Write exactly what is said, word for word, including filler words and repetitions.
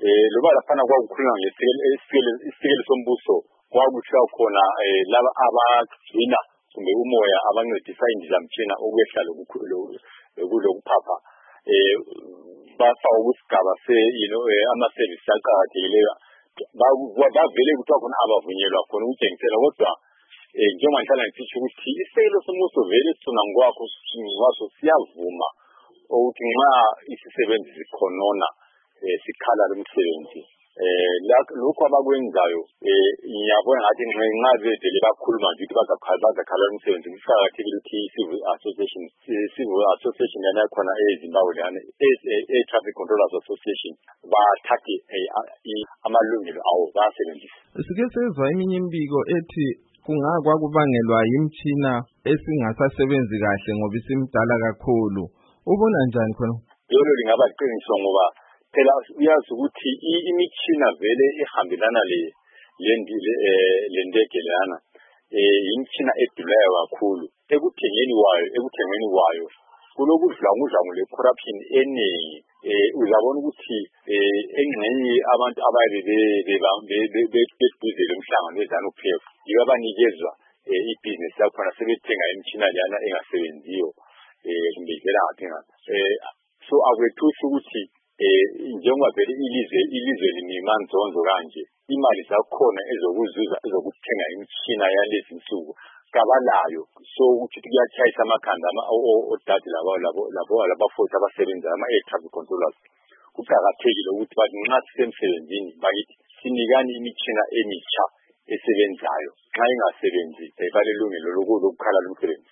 eh loba lafana kwakukhulunywa ngesikele isikele sombuso kwakuthiwa khona laba abagcina kumbe umoya abancedisa indizamtshina okwehla lokukhulu lokuphapha eh basa ukusigaba se you know ama service aqhakathekileyo bavele kuthiwa khona abavunyelwa khona ukutshengisela kodwa eh njengoba ngihlala ngisho ukuthi isikelo sombuso vele sona ngwakho ngwaso siyavuma ukuthi nxa isisebenzi sikhonona sikhala lomsebenzi eh lokho abakwenzayo eh ngiyabona ngathi nxa bedele bakhuluma nje ukuthi bazakhala bazakhala lomsebenzi kuqhakathekile ukuthi civil association civil association yana khona eZimbabwe yana e traffic controllers association bathathe amalungelo awo basebenzisa. Sike sezwa eminye imbiko ethi kungakwa kubangelwa yimtshina esingasasebenzi kahle ngoba isimdala kakhulu. Ubona njani khona? Yolo lingaba iqiniso ngoba phela uyazi ukuthi imitshina vele ihambelana le lendile lendege lana eh imitshina edulayo kakhulu ekuthengeni kwayo ekuthengeni kwayo kulokudlangudlangu le corruption eningi eh uzabona ukuthi eh engxenye abantu abayebe bebambe beduze lomhlangano wezana uphepha yiba banikezwa ibusiness yakhona sebethenga imitshina lana engasebenziyo eh kumbe vela ngathenga eh so akwethusa ukuthi eh njengoba vele ilizwe ilizwe limimanzonzo kanje imali zakhona ezokuzuza ezokuthenga imitshina yalezi nsuku kabalayo so ukuthi kuyachayisa amakhanda ama odade labo labo labo labafowethu abasebenza ama air traffic controllers kuqhakathekile ukuthi bathi nxa sisemsebenzini bakithi sinikani imitshina emitsha esebenzayo nxa ingasebenzi ayibale lungelo lokukhala lomsebenzi.